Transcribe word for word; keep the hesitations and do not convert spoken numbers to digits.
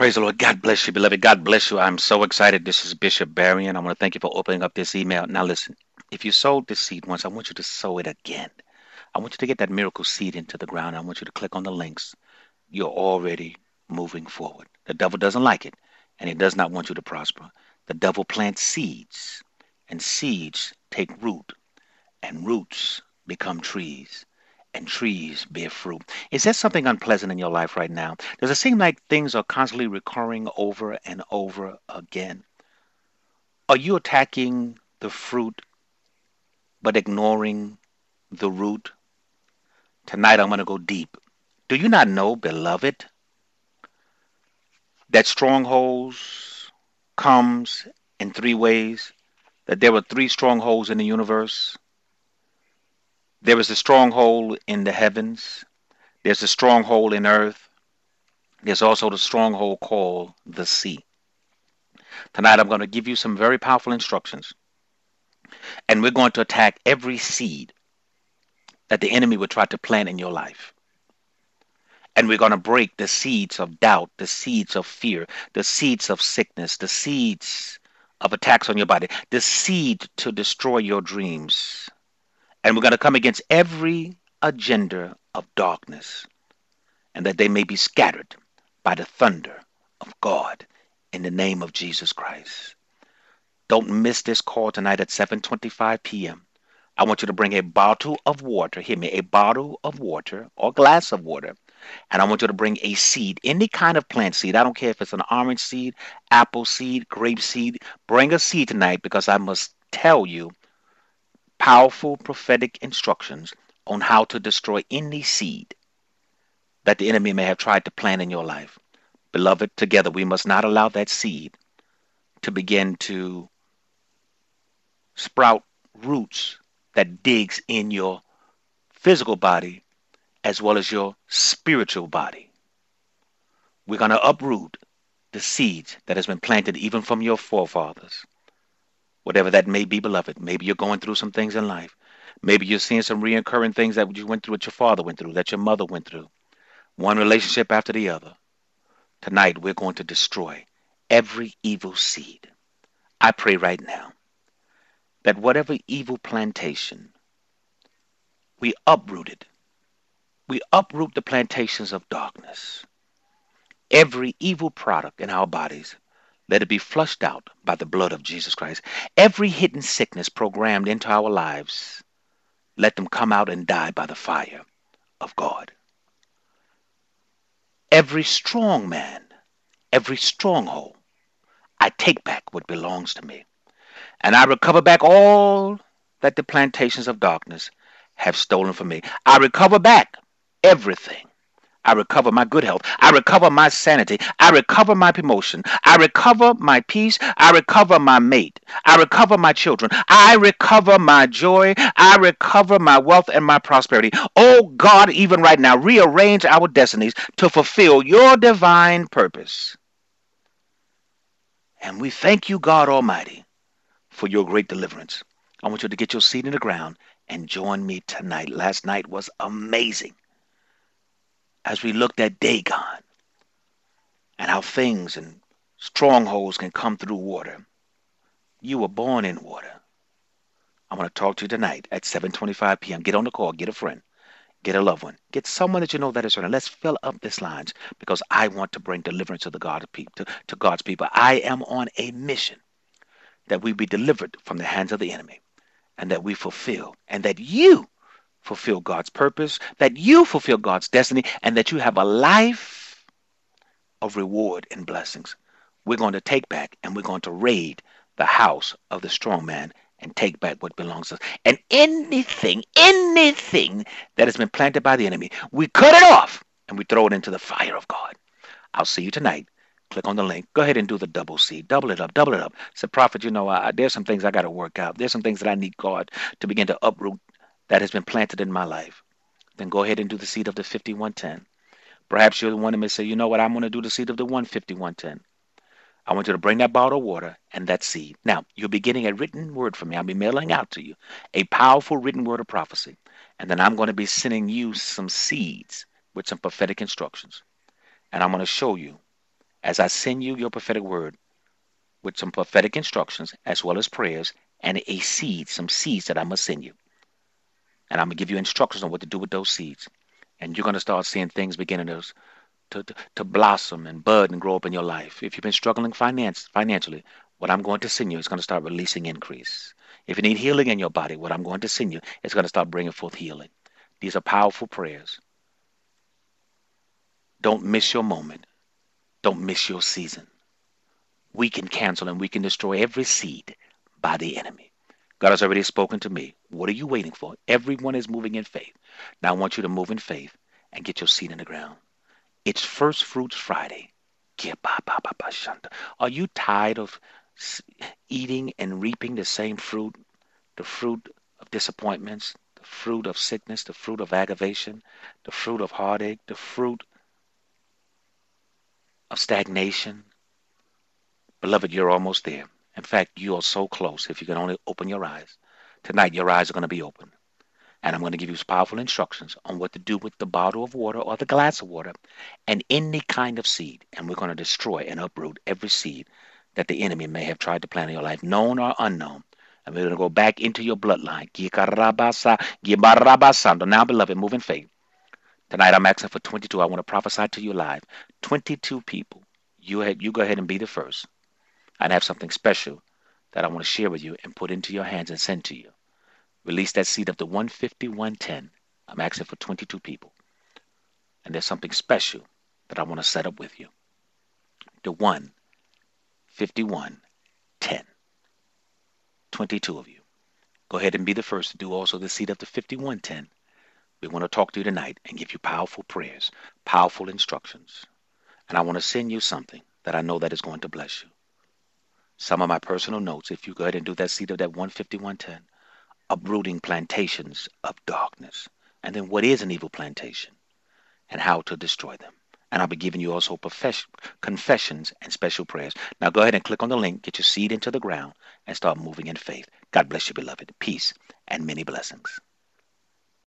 Praise the Lord. God bless you, beloved. God bless you. I'm so excited. This is Bishop Barry, and I want to thank you for opening up this email. Now, listen, if you sowed this seed once, I want you to sow it again. I want you to get that miracle seed into the ground. I want you to click on the links. You're already moving forward. The devil doesn't like it, and he does not want you to prosper. The devil plants seeds, and seeds take root, and roots become trees, and trees bear fruit. Is there something unpleasant in your life right now? Does it seem like things are constantly recurring over and over again? Are you attacking the fruit but ignoring the root? Tonight I'm going to go deep. Do you not know, beloved, that strongholds comes in three ways? That there are three strongholds in the universe? There is a stronghold in the heavens. There's a stronghold in earth. There's also the stronghold called the sea. Tonight I'm going to give you some very powerful instructions, and we're going to attack every seed that the enemy would try to plant in your life. And we're going to break the seeds of doubt, the seeds of fear, the seeds of sickness, the seeds of attacks on your body, the seed to destroy your dreams. And we're going to come against every agenda of darkness, and that they may be scattered by the thunder of God in the name of Jesus Christ. Don't miss this call tonight at seven twenty-five p m I want you to bring a bottle of water. Hear me, a bottle of water or glass of water. And I want you to bring a seed, any kind of plant seed. I don't care if it's an orange seed, apple seed, grape seed. Bring a seed tonight, because I must tell you powerful prophetic instructions on how to destroy any seed that the enemy may have tried to plant in your life. Beloved, together we must not allow that seed to begin to sprout roots that digs in your physical body as well as your spiritual body. We're going to uproot the seeds that has been planted even from your forefathers. Whatever that may be, beloved. Maybe you're going through some things in life. Maybe you're seeing some reoccurring things that you went through, what your father went through, that your mother went through. One relationship after the other. Tonight we're going to destroy every evil seed. I pray right now that whatever evil plantation, we uproot it. We uproot the plantations of darkness. Every evil product in our bodies, let it be flushed out by the blood of Jesus Christ. Every hidden sickness programmed into our lives, let them come out and die by the fire of God. Every strong man, every stronghold, I take back what belongs to me. And I recover back all that the plantations of darkness have stolen from me. I recover back everything. I recover my good health. I recover my sanity. I recover my promotion. I recover my peace. I recover my mate. I recover my children. I recover my joy. I recover my wealth and my prosperity. Oh God, even right now, rearrange our destinies to fulfill your divine purpose. And we thank you, God Almighty, for your great deliverance. I want you to get your seat in the ground and join me tonight. Last night was amazing as we looked at Dagon and how things and strongholds can come through water. You were born in water. I want to talk to you tonight at seven twenty-five p m Get on the call. Get a friend. Get a loved one. Get someone that you know that is hurting. Let's fill up this lines, because I want to bring deliverance to the God of people, to, to God's people. I am on a mission that we be delivered from the hands of the enemy, and that we fulfill, and that you fulfill God's purpose, that you fulfill God's destiny, and that you have a life of reward and blessings. We're going to take back, and we're going to raid the house of the strong man and take back what belongs to us. And anything, anything that has been planted by the enemy, we cut it off and we throw it into the fire of God. I'll see you tonight. Click on the link. Go ahead and do the double C. Double it up. Double it up. Say, Prophet, you know, I, there's some things I got to work out. There's some things that I need God to begin to uproot that has been planted in my life. Then go ahead and do the seed of the fifty-one ten. Perhaps you're the one that may say, you know what, I'm going to do the seed of the one fifty-one ten. I want you to bring that bottle of water and that seed. Now, you'll be getting a written word from me. I'll be mailing out to you a powerful written word of prophecy. And then I'm going to be sending you some seeds with some prophetic instructions. And I'm going to show you as I send you your prophetic word with some prophetic instructions as well as prayers and a seed, some seeds that I must send you. And I'm going to give you instructions on what to do with those seeds. And you're going to start seeing things beginning to, to, to, to blossom and bud and grow up in your life. If you've been struggling finance, financially, what I'm going to send you is going to start releasing increase. If you need healing in your body, what I'm going to send you is going to start bringing forth healing. These are powerful prayers. Don't miss your moment. Don't miss your season. We can cancel and we can destroy every seed by the enemy. God has already spoken to me. What are you waiting for? Everyone is moving in faith. Now I want you to move in faith and get your seed in the ground. It's First Fruits Friday. Are you tired of eating and reaping the same fruit? The fruit of disappointments, the fruit of sickness, the fruit of aggravation, the fruit of heartache, the fruit of stagnation. Beloved, you're almost there. In fact, you are so close. If you can only open your eyes. Tonight, your eyes are going to be open. And I'm going to give you powerful instructions on what to do with the bottle of water or the glass of water and any kind of seed. And we're going to destroy and uproot every seed that the enemy may have tried to plant in your life, known or unknown. And we're going to go back into your bloodline. Now, beloved, move in faith. Tonight, I'm asking for twenty-two. I want to prophesy to you live. twenty-two people. You, had, you go ahead and be the first. I have something special that I want to share with you and put into your hands and send to you. Release that seed of the one fifty, one ten. I'm asking for twenty-two people. And there's something special that I want to set up with you. The one fifty-one, ten. twenty-two of you. Go ahead and be the first to do also the seed of the fifty-one, ten. We want to talk to you tonight and give you powerful prayers, powerful instructions. And I want to send you something that I know that is going to bless you. Some of my personal notes, if you go ahead and do that seed of that one fifty, one ten, uprooting plantations of darkness. And then what is an evil plantation and how to destroy them. And I'll be giving you also confessions and special prayers. Now go ahead and click on the link, get your seed into the ground, and start moving in faith. God bless you, beloved. Peace and many blessings.